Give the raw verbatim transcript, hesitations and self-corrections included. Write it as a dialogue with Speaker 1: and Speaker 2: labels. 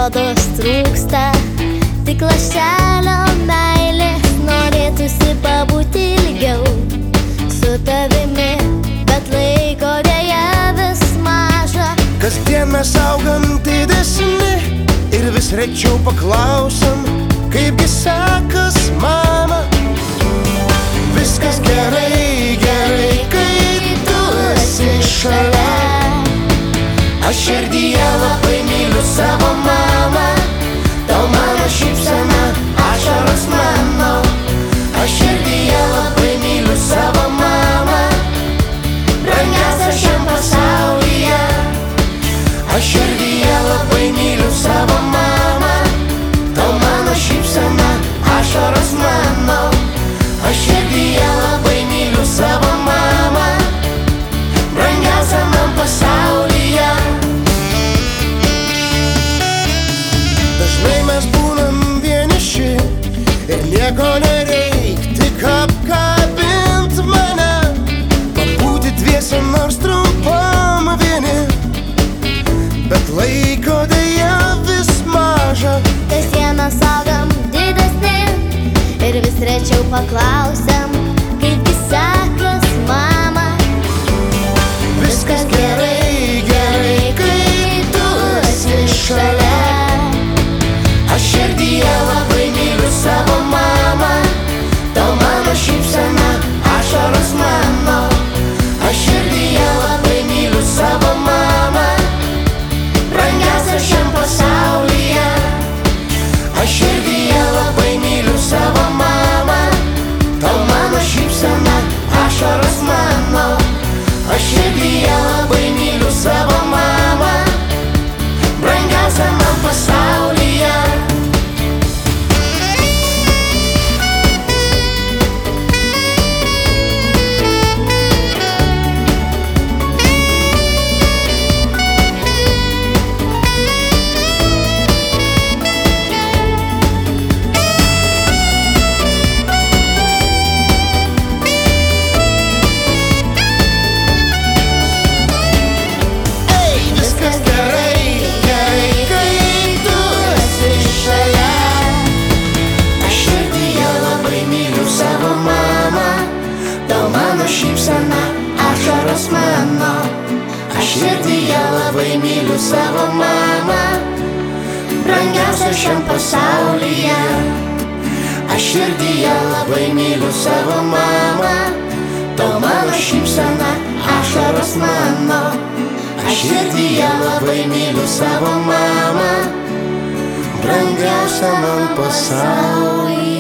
Speaker 1: rodos trūksta tik lašelio meilės. Norėtųsi pabūti ilgiau su tavimi, bet laiko dėja vis maža.
Speaker 2: Kasdien mes augam didesni ir vis rečiau paklausam, kaipgi sekas, mama. Viskas gerai, gerai, kai tu esi šalia. Aš širdyje labai myliu savo mamą. Tau mano šypsena, ašaros mano. Aš širdyje labai myliu savo mamą, brangiausia šiam pasaulyje. Aš širdyje labai myliu savo mamą. Tau mano šypsena, ašaros mano. Aš širdyje labai myliu savo mamą, brangiausia man pasaulyje. Dažnai mes būnam vieniši ir nieko nereik, tik apkabint mane. Pabūti dviese nors trumpam vieni, bet laiko dėja vis maža.
Speaker 1: Kasdieną augam didesni ir vis rečiau paklausiam, kaipgi sekas, mama.
Speaker 2: Viskas gerai, gerai, kai tu esi šalia. Aš širdyje labai myliu savo mamą. Tau mano šypsena, ašaros mano. Aš širdyje labai myliu savo mamą, brangiausia šiam pasaulyje. Aš širdyje labai myliu savo mamą. Tau mano šypsena, ašaros mano. Aš širdyje labai myliu savo mamą, brangiausia man pasaulyje. Šypsena, ašaros mano. Aš širdyje labai myliu savo mamą, brangiausia šiam pasaulyje. Aš širdyje labai myliu savo mamą. Tau mano šypsena, ašaros mano. Aš širdyje labai myliu savo mamą, brangiausia man pasaulyje.